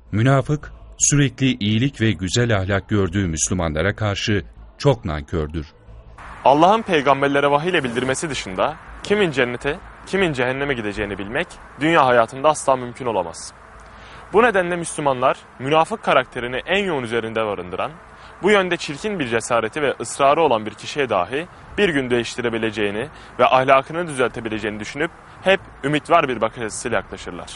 Münafık, sürekli iyilik ve güzel ahlak gördüğü Müslümanlara karşı çok nankördür. Allah'ın peygamberlere vahiy ile bildirmesi dışında kimin cennete, kimin cehenneme gideceğini bilmek dünya hayatında asla mümkün olamaz. Bu nedenle Müslümanlar münafık karakterini en yoğun üzerinde barındıran, bu yönde çirkin bir cesareti ve ısrarı olan bir kişiye dahi bir gün değiştirebileceğini ve ahlakını düzeltebileceğini düşünüp hep ümit var bir bakış açısıyla yaklaşırlar.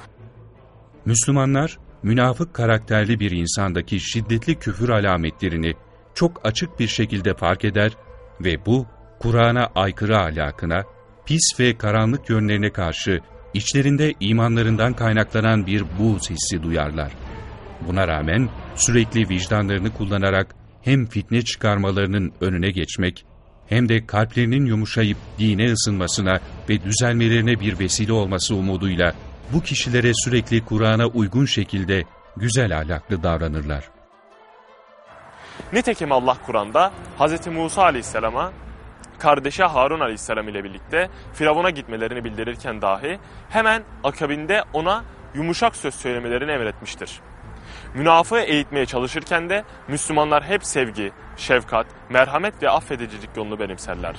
Müslümanlar, münafık karakterli bir insandaki şiddetli küfür alametlerini çok açık bir şekilde fark eder ve bu, Kur'an'a aykırı ahlakına, pis ve karanlık yönlerine karşı içlerinde imanlarından kaynaklanan bir buğz hissi duyarlar. Buna rağmen sürekli vicdanlarını kullanarak hem fitne çıkarmalarının önüne geçmek, hem de kalplerinin yumuşayıp dine ısınmasına ve düzelmelerine bir vesile olması umuduyla bu kişilere sürekli Kur'an'a uygun şekilde güzel ahlaklı davranırlar. Nitekim Allah Kur'an'da Hz. Musa Aleyhisselam'a kardeşi Harun Aleyhisselam ile birlikte Firavun'a gitmelerini bildirirken dahi hemen akabinde ona yumuşak söz söylemelerini emretmiştir. Münafığı eğitmeye çalışırken de Müslümanlar hep sevgi, şefkat, merhamet ve affedicilik yolunu benimserler.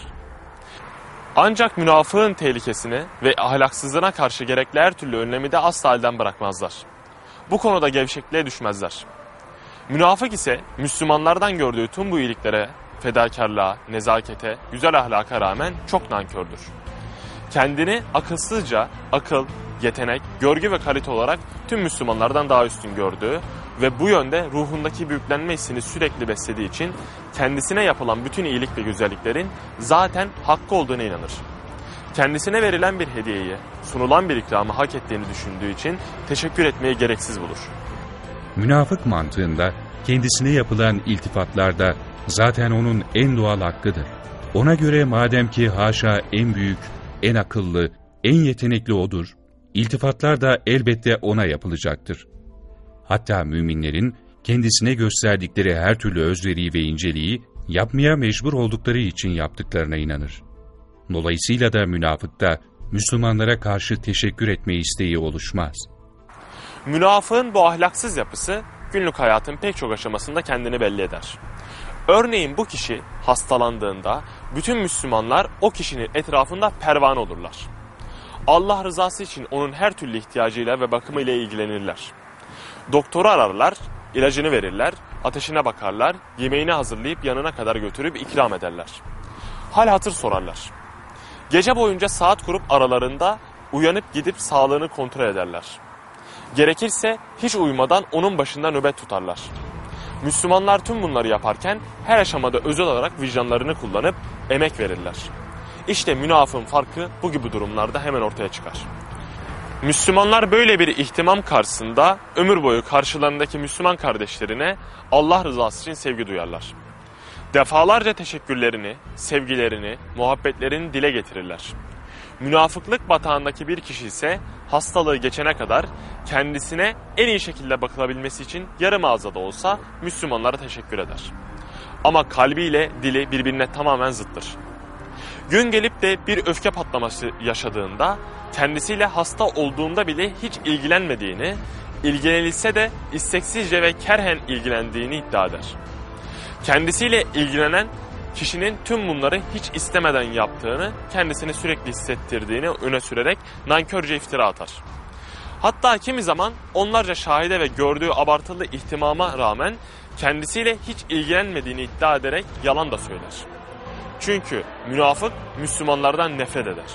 Ancak münafığın tehlikesini ve ahlaksızlığına karşı gerekli her türlü önlemi de asla elden bırakmazlar. Bu konuda gevşekliğe düşmezler. Münafık ise Müslümanlardan gördüğü tüm bu iyiliklere, fedakarlığa, nezakete, güzel ahlaka rağmen çok nankördür. Kendini akılsızca akıl, yetenek, görgü ve kalite olarak tüm Müslümanlardan daha üstün gördüğü ve bu yönde ruhundaki büyüklenme hissini sürekli beslediği için kendisine yapılan bütün iyilik ve güzelliklerin zaten hakkı olduğuna inanır. Kendisine verilen bir hediyeyi, sunulan bir ikramı hak ettiğini düşündüğü için teşekkür etmeyi gereksiz bulur. Münafık mantığında kendisine yapılan iltifatlar da zaten onun en doğal hakkıdır. Ona göre madem ki haşa en büyük, en akıllı, en yetenekli odur, iltifatlar da elbette ona yapılacaktır. Hatta müminlerin kendisine gösterdikleri her türlü özveri ve inceliği yapmaya mecbur oldukları için yaptıklarına inanır. Dolayısıyla da münafıkta Müslümanlara karşı teşekkür etme isteği oluşmaz. Münafığın bu ahlaksız yapısı günlük hayatın pek çok aşamasında kendini belli eder. Örneğin bu kişi hastalandığında bütün Müslümanlar o kişinin etrafında pervane olurlar. Allah rızası için onun her türlü ihtiyacıyla ve bakımıyla ilgilenirler. Doktoru ararlar, ilacını verirler, ateşine bakarlar, yemeğini hazırlayıp yanına kadar götürüp ikram ederler. Hal hatır sorarlar. Gece boyunca saat kurup aralarında uyanıp gidip sağlığını kontrol ederler. Gerekirse hiç uyumadan onun başında nöbet tutarlar. Müslümanlar tüm bunları yaparken her aşamada özel olarak vicdanlarını kullanıp emek verirler. İşte münafığın farkı bu gibi durumlarda hemen ortaya çıkar. Müslümanlar böyle bir ihtimam karşısında ömür boyu karşılarındaki Müslüman kardeşlerine Allah rızası için sevgi duyarlar. Defalarca teşekkürlerini, sevgilerini, muhabbetlerini dile getirirler. Münafıklık batağındaki bir kişi ise hastalığı geçene kadar kendisine en iyi şekilde bakılabilmesi için yarım ağızda da olsa Müslümanlara teşekkür eder. Ama kalbiyle dili birbirine tamamen zıttır. Gün gelip de bir öfke patlaması yaşadığında kendisiyle hasta olduğunda bile hiç ilgilenmediğini, ilgilenilse de isteksizce ve kerhen ilgilendiğini iddia eder. Kendisiyle ilgilenen kişinin tüm bunları hiç istemeden yaptığını, kendisini sürekli hissettirdiğini öne sürerek nankörce iftira atar. Hatta kimi zaman onlarca şahide ve gördüğü abartılı ihtimama rağmen kendisiyle hiç ilgilenmediğini iddia ederek yalan da söyler. Çünkü münafık Müslümanlardan nefret eder.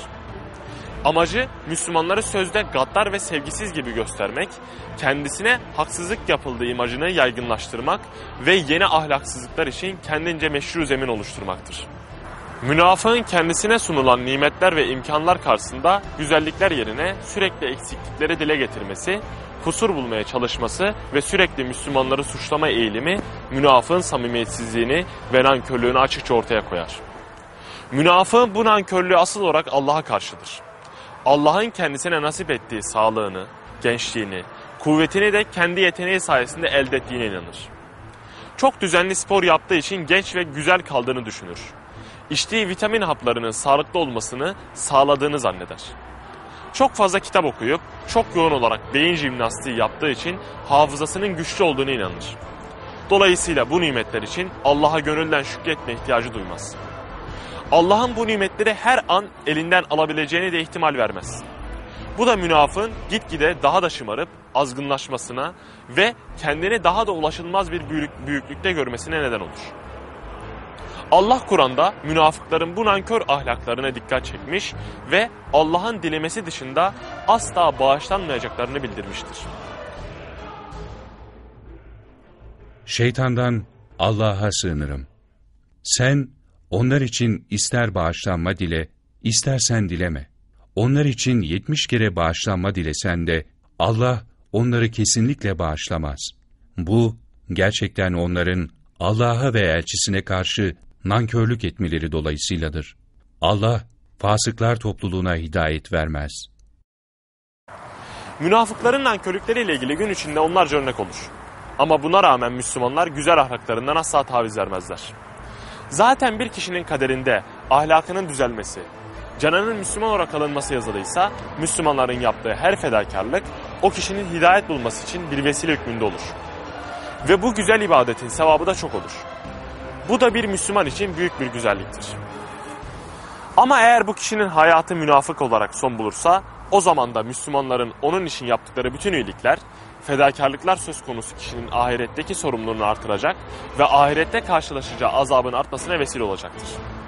Amacı Müslümanları sözde gaddar ve sevgisiz gibi göstermek, kendisine haksızlık yapıldığı imajını yaygınlaştırmak ve yeni ahlaksızlıklar için kendince meşru zemin oluşturmaktır. Münafığın kendisine sunulan nimetler ve imkanlar karşısında güzellikler yerine sürekli eksiklikleri dile getirmesi, kusur bulmaya çalışması ve sürekli Müslümanları suçlama eğilimi münafığın samimiyetsizliğini ve nankörlüğünü açıkça ortaya koyar. Münafığın bu nankörlüğü asıl olarak Allah'a karşıdır. Allah'ın kendisine nasip ettiği sağlığını, gençliğini, kuvvetini de kendi yeteneği sayesinde elde ettiğine inanır. Çok düzenli spor yaptığı için genç ve güzel kaldığını düşünür. İçtiği vitamin haplarının sağlıklı olmasını sağladığını zanneder. çok fazla kitap okuyup çok yoğun olarak beyin jimnastiği yaptığı için hafızasının güçlü olduğunu inanır. Dolayısıyla bu nimetler için Allah'a gönülden şükretme ihtiyacı duymaz. Allah'ın bu nimetleri her an elinden alabileceğine de ihtimal vermez. Bu da münafığın gitgide daha da şımarıp azgınlaşmasına ve kendini daha da ulaşılmaz bir büyüklükte görmesine neden olur. Allah Kur'an'da münafıkların bu nankör ahlaklarına dikkat çekmiş ve Allah'ın dilemesi dışında asla bağışlanmayacaklarını bildirmiştir. Şeytandan Allah'a sığınırım. Sen onlar için ister bağışlanma dile, istersen dileme. Onlar için 70 kere bağışlanma dilesen de Allah onları kesinlikle bağışlamaz. Bu gerçekten onların Allah'a ve elçisine karşı nankörlük etmeleri dolayısıyladır. Allah fasıklar topluluğuna hidayet vermez. Münafıkların nankörlükleriyle ilgili gün içinde onlarca örnek olur. Ama buna rağmen Müslümanlar güzel ahlaklarından asla taviz vermezler. Zaten bir kişinin kaderinde ahlakının düzelmesi, canının Müslüman olarak alınması yazılıysa, Müslümanların yaptığı her fedakarlık o kişinin hidayet bulması için bir vesile hükmünde olur. Ve bu güzel ibadetin sevabı da çok olur. Bu da bir Müslüman için büyük bir güzelliktir. Ama eğer bu kişinin hayatı münafık olarak son bulursa, o zaman da Müslümanların onun için yaptıkları bütün iyilikler, fedakarlıklar söz konusu kişinin ahiretteki sorumluluğunu artıracak ve ahirette karşılaşacağı azabın artmasına vesile olacaktır.